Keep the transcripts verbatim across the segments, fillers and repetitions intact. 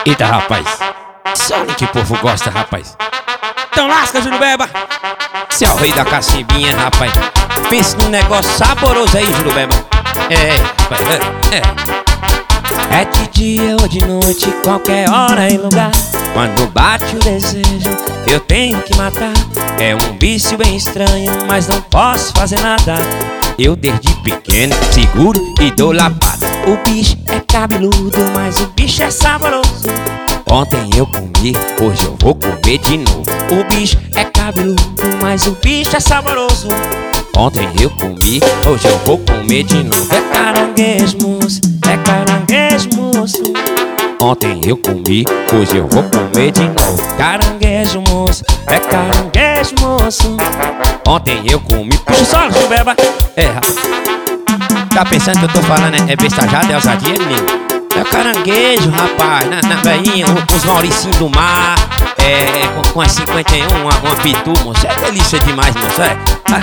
Eita, rapaz, só olha que povo gosta, rapaz. Então lasca, Jurubeba. Você é o rei da cacimbinha, rapaz. Pensa num negócio saboroso aí, Jurubeba. É, rapaz, é, é. É de dia ou de noite, qualquer hora e lugar. Quando bate o desejo, eu tenho que matar. É um vício bem estranho, mas não posso fazer nada. Eu desde pequeno seguro e dou lapada. O bicho é cabeludo, mas o bicho é saboroso. Ontem eu comi, hoje eu vou comer de novo. O bicho é cabeludo, mas o bicho é saboroso. Ontem eu comi, hoje eu vou comer de novo. É caranguejo, moço, é caranguejo, moço. Ontem eu comi, hoje eu vou comer de novo. Caranguejo, moço, é caranguejo, moço. Ontem eu comi. Puxa o solo, Jurubeba. É, rapaz. Tá pensando que eu tô falando é, é bestajada, é ousadia, menino? É o caranguejo, rapaz. Na, na veinha, os mauricinhos do mar. É, com, com a cinquenta e um, uma, uma pitu, moço. É delícia demais, moço. É,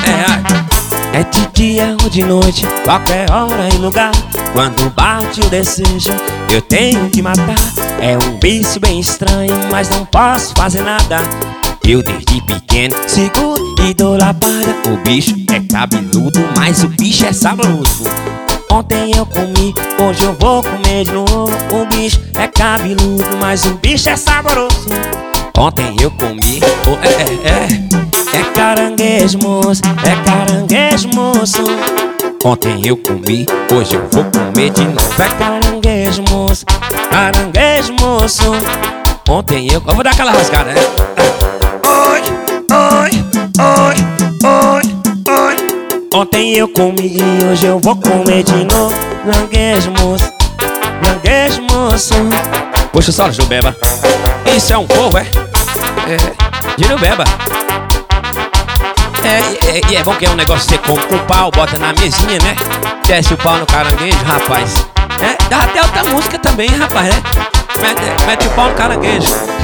é, é. É de dia ou de noite, qualquer hora e lugar. Quando bate o desejo, eu tenho que matar. É um vício bem estranho, mas não posso fazer nada. Eu desde pequeno seguro e dou lapada. O bicho é cabeludo, mas o bicho é saboroso. Ontem eu comi, hoje eu vou comer de novo. O bicho é cabeludo, mas o bicho é saboroso. Ontem eu comi, oh, é, é, é, é caranguejo, moço, é caranguejo, moço. Ontem eu comi, hoje eu vou comer de novo. É caranguejo, moço, caranguejo, moço. Ontem eu... Eu vou dar aquela rasgada, né? Oi, oi, oi, oi, oi. Ontem eu comi e hoje eu vou comer de novo. Caranguejo, moço, caranguejo, moço. Puxa só, Jurubeba. Isso é um povo, é? É, Jurubeba. É, e é, é bom que é um negócio que você come com pau, bota na mesinha, né? Desce o pau no caranguejo, rapaz. É, dá até outra música também, rapaz, né? Mete, mete o pau no caranguejo.